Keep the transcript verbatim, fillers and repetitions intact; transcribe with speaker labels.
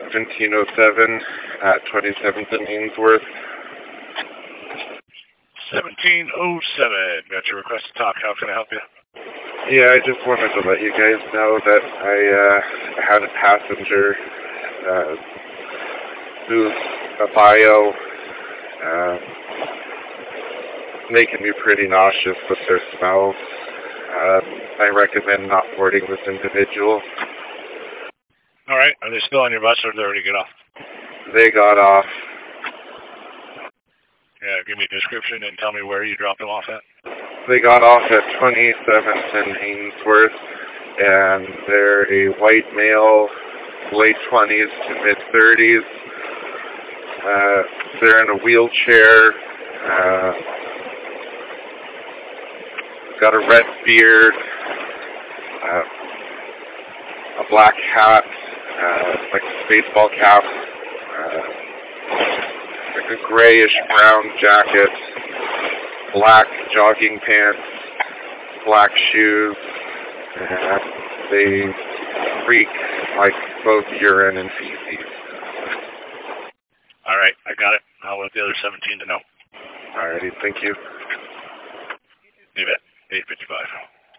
Speaker 1: seventeen oh seven at twenty-seventh and Ainsworth.
Speaker 2: seventeen oh seven. Got your request to talk. How can I help you?
Speaker 1: Yeah, I just wanted to let you guys know that I uh, had a passenger uh, who's a bio uh, making me pretty nauseous with their smell. Uh, I recommend not boarding this individual.
Speaker 2: All right. Are they still on your bus or did they already get off?
Speaker 1: They got off.
Speaker 2: Yeah, give me a description and tell me where you dropped them off at.
Speaker 1: They got off at twenty-seventh and Ainsworth, and they're a white male, late twenties to mid-thirties. Uh, they're in a wheelchair, uh, got a red beard, uh, a black hat, uh, like a baseball cap, uh, like a grayish brown jacket, black jogging pants, black shoes, and they reek like both urine and feces.
Speaker 2: All right, I got it. I'll let the other seventeen to know.
Speaker 1: Alrighty, thank you.
Speaker 2: You bet. eight fifty-five.